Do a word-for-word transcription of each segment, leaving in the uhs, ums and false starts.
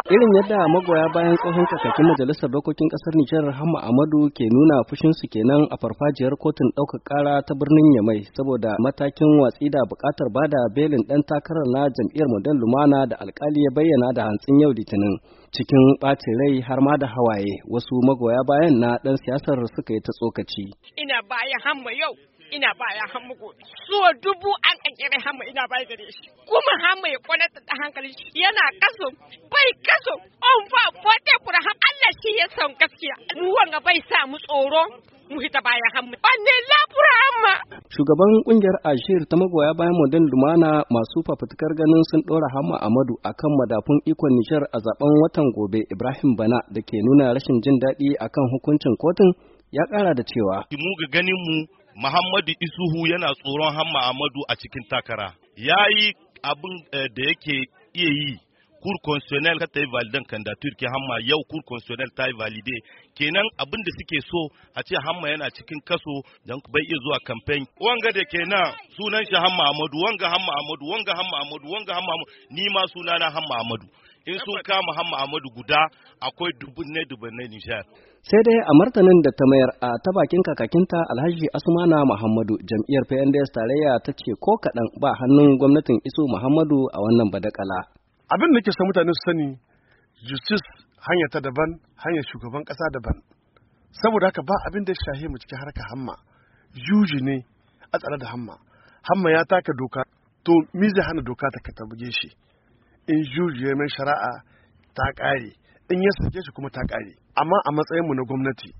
Irin yadda magoya bayan tsohon kakakin majalisar dokokin kasar Nijar Hamma Ahmadu ke nuna fushinsu kenan a farfajiyar kotun ɗaukar ƙara ta birnin Yamai saboda matakin watsi da buƙatar bada belin ɗan takarar na jam'iyyar Model Lumana da alkali ya bayyana da hantsin yau Litinin. Cikin ɓacin rai har ma da hawaye wasu magoya bayan na ɗan siyasar suka yi ta tsokaci. Ina bayan Hamma yau. Ina baya hamma gobe. So dubu an kankere hamma ina baya gare shi. Kuma hamma ya kwanata da hankali yana kaso bai kaso on fa fote kura ham Allah shi ya san gaskiya. Mu wanga bai sa mu tsoro mu hita baya hamma. Banne labura hamma. Shugaban kungiyar Ashir ta magoya bayan Model Lumana masu fafutukar ganin sun dora Hamma Ahmadu akan madafun ikon Nijar a zaben watan gobe Ibrahim Bana da ke nuna rashin jin daɗi akan hukuncin kotun ya ƙara da cewa. Mu ga ganin mu Muhammadu Isuhu yana tsoron Hamma Ahmadu a cikin takara. Ya yi abin da yake iya yi, Cour constitutionnelle ka ta yi validan candidature ke Hamma yau Cour constitutionnelle ta yi valide. Kenan abin da suke so a ce Hamma yana cikin kaso don bai iya zuwa campaign. Wanga da kenan sunan shi Hamma Ahmadu, wanga Hamma Ahmadu, wanga Hamma Ahmadu, wanga Hamma Ahmadu, ni ma sunana Hamma Ahmadu. In sun kama Hamma Ahmadu guda akwai dubunne dubunne Nijar. Sai dai a martanin da ta mayar a ta bakin kakakinta Alhaji Asmana Muhammadu jam'iyyar P N D S tarayya ta ce ko kaɗan ba hannun gwamnatin Isu Muhammadu a wannan badakala. Abin da ke son mutane su sani justice hanya ta daban hanyar shugaban ƙasa daban. Saboda haka ba abin da shahe mu cikin harkar Hamma. Juji ne a tsare da Hamma. Hamma ya taka doka to mi zai hana doka ta ka buge shi. In juji ya mai shari'a ta ƙare. In ya sake shi kuma ta ƙare. Amma a matsayinmu na gwamnati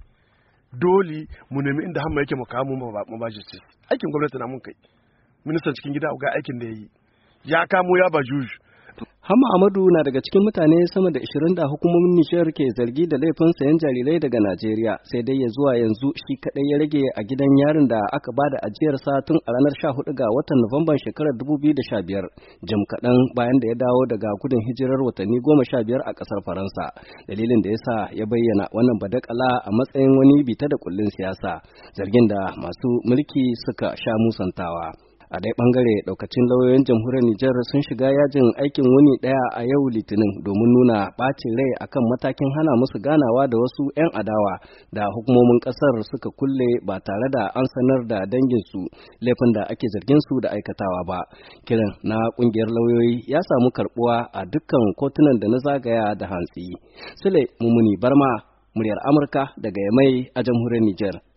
dole mu nemi inda Hamma yake mu kawo mu ba justice. Aikin gwamnati na mun kai. Ministan cikin gida ga aikin da ya yi. Ya kamo ya ba juju. Hamma Ahmadu na daga cikin mutane sama da ashirin da hukumomin Nijar ke zargi da laifin sayan jarirai daga Najeriya, sai dai ya zuwa yanzu shi kadai ya rage a gidan yarin da aka bada ajiyarsa tun a ranar sha hudu ga watan Nuwamban shekarar dubu biyu da sha biyar, jim kaɗan bayan da ya dawo daga gudun hijirar watanni goma sha biyar a ƙasar Faransa. Dalilin da ya sa ya bayyana wannan badakala a matsayin wani bita da kullun siyasa, zargin da masu mulki suka sha musantawa. A dai bangare daukacin lauyoyin jamhuriyar Nijar sun shiga yajin aikin wuni daya a yau Litinin domin nuna bacin rai akan matakin hana musu ganawa da wasu 'yan adawa da hukumomin kasar suka kulle ba tare da an sanar da danginsu laifin da ake zargin su da aikatawa ba. Kiran na kungiyar lauyoyi ya samu karbuwa a dukkan kotunan da na zagaya da hantsi. Sule Mumuni Barma, muryar Amurka daga Yamai a jamhuriyar Nijar.